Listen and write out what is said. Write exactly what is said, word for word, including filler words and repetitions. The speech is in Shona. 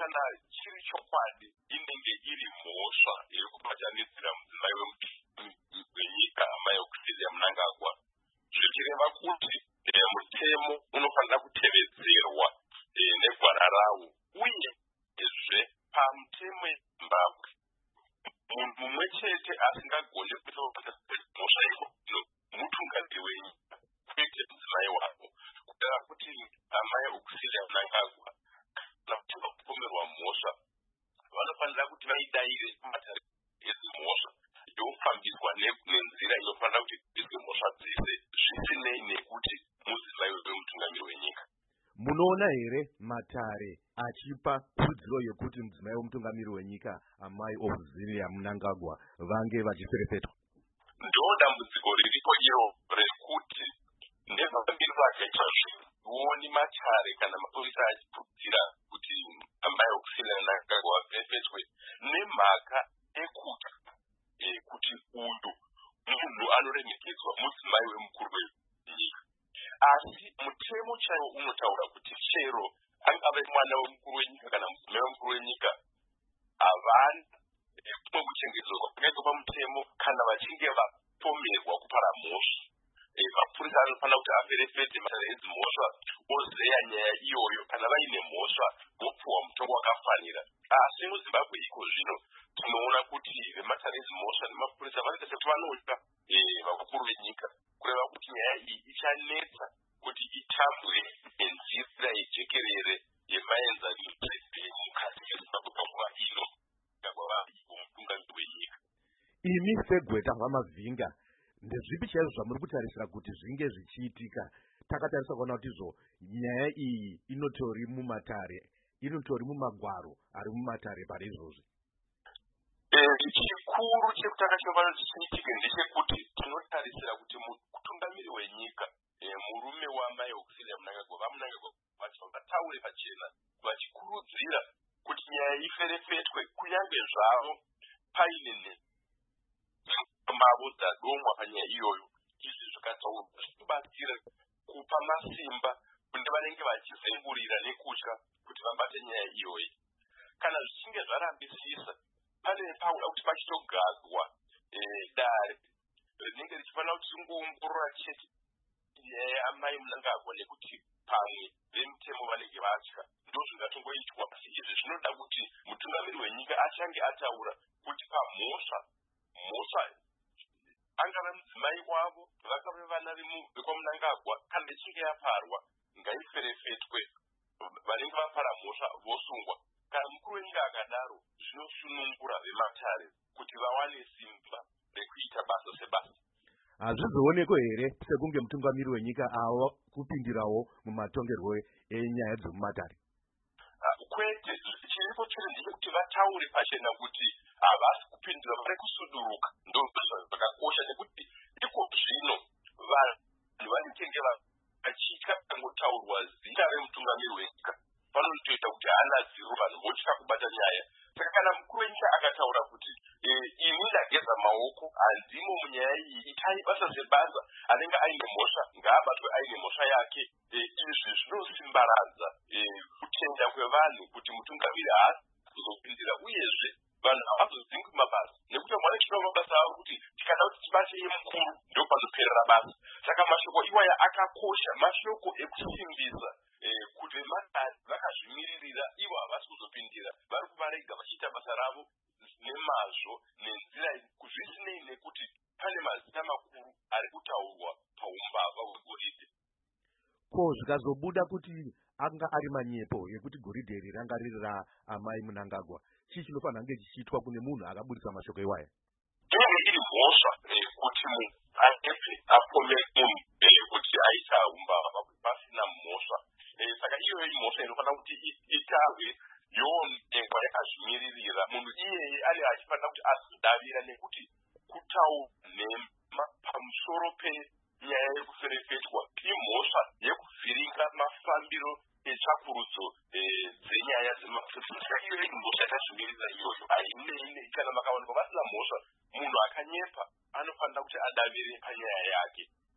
kana chiri chokwadi inenge iri mhosva iri kubatanisira mudzimai wenyika amai Auxillia Mnangagwa, zvichireva kuti mutemo unofanira kutevedzerwa negwara rawo, uyezve pamutemo weZimbabwe munhu mumwe chete asingagoni kuita mhosva ino mutungamiri wenyika, kwete mudzimai wavo, kutaura kuti amai Auxillia Mnangagwa kana kuti vapomerwa mhosva vanofanira kuti vaidayire kumatare ezimhosva yofambiswa nenzira inofanira kuti izwe mhosva dzese zvisinei nekuti mudzimai wemutungamiri wenyika. Munoona here Matare achipa kurudziro yekuti mudzimai wemutungamiri wenyika amai Auxillia Mnangagwa vange vachiferefetwa? Ndo dambudziko riripo iro rekuti nezvambiri vakaita zvioni Matare kana mapurisa achikurudzira kuti amai Auxillia Mnangagwa vaferefetwe nemhaka ekuti kuti uyu munhu anoremekedzwa mudzimai wemukuru wenyika. Asi mutemo chaiwo unotaura kuti chero angave mwana wemukuru wenyika kana mudzimai wemukuru wenyika havana kumwe kuchengetedzwa kwakaitwa pamutemo kana vachinge vapomerwa kupara mhosva. Mapurisa anofanira kuti aferefete matare edzimhosva ozeya nyaya iyoyo, kana vaine mhosva vopuwa mutongo wakafanira. Asi muZimbabwe iko zvino tinoona kuti vematare edzimhosva nemapurisa vanoita sekuti vanotya vakuru venyika, kureva kuti nyaya iyi ichanetsa kuti itambwe nenzira yejekerere yemaenzanise mukati meZimbabwe panguva ino mutungamiri wenyika. Imi segweta vamavhinga, ndezvipi chaizvo zvamuri kutarisira kuti zvinge zvichiitika? Takatarisa kuona kuti izvo nyaya iyi inotori mumatare, inotori mumagwaro ari mumatare pari izvozvi. Chikuru chekutanga chinofanira chichiitike ndechekuti tinotarisira kuti mutungamiri wenyika, murume wamai Auxillia Mnangagwa, vaMnangagwa vacho vataure pachena vachikurudzira kuti nyaya iferefetwe, kunyange zvavo paine mavo dzadomwa panyaya iyoyo. Izvi zvakataurwa zvinobatsira kupa masimba kune vanenge vachizengurira nekutya kuti vabate nyaya iyoyi. Kana zvichinge zvarambisisa, pane pauda kuti pachitogadzwa dare rinenge richifanira kuti ringoongorora chete nyaya yaamai Mnangagwa, nekuti pamwe vemutemo vanenge vatya ndozvingatongoitwa. Asi izvi zvinoda kuti mutungamiri wenyika achange ataura kuti pamhosva mhosva angava mudzimai wavo, vakave vana vekwaMnangagwa, kana ichinge yaparwa ngaiferefetwe, vanenge vapara mhosva vosungwa. Kana mukuru wenyika akadaro, zvinosunungura vematare kuti vawane simba rekuita basa sebasa. Hazvizooneko here sekunge mutungamiri wenyika ava kupindirawo mumatongerwo enyaya dzemumatare? Kwete, chiripo chiri ndechekuti vataure pachena kuti havasi kupindira, vari kusuduruka. Ndozvakakosha nekuti iko zvino vanhu vanenge vachitya kangotaurwa zita remutungamiri wenyika, vanotoita kuti haana ziro, vanhu votya kubata nyaya. Saka kana mukuru wenyika akataura kuti ini ndageza maoko, handimo munyaya iyi, itai basa sebasa, anenge aine mhosva ngaabatwe aine mhosva yake. Izvi zvinosimbaradza kutenda kwevanhu kuti mutungamiri haasi kuzopindira, uyezve vanhu havazozingwi mabasa, nekuti mwana chinowa mabasa avo kuti tikada kuti tibate yemukuru ndopanoperera basa. Saka mashoko iwaya akakosha, mashoko ekusimbisa kuti vematare vakazvimiririra ivo havasi kuzopindira, vari kuvarega vachiita basa ravo nemazvo nenzira zvisinei nekuti pane mazita makuru ari kutaurwa paumbavha hwegoridhe. Ko zvikazobuda kuti anga ari manyepo yekuti goridhe iri ranga riri raamai Mnangagwa, chii chinofanira kunge chichiitwa kune munhu akabudisa mashoko iwaya? Inenge iri mhosva kuti munhu anenge apomere munhu kuti aita umbavha pasina mhosva. Saka iyoyo mhosva inofanira kuti itarwe yoonekwa yakazvimiririra. Munhu iyeye ali achifanira kuti azvidavira, nekuti kutaura nhema pamusoro penyaya yekuferefetwa imhosva yekuvhiringa mafambiro etsvakurudzo dzenyaya dzemapurisa. Iyoyo imhosva yakazvimiririra iyoyo, hainei kana makawanikwa vasina mhosva. Munhu akanyepa anofanira kuti adavire panyaya yake.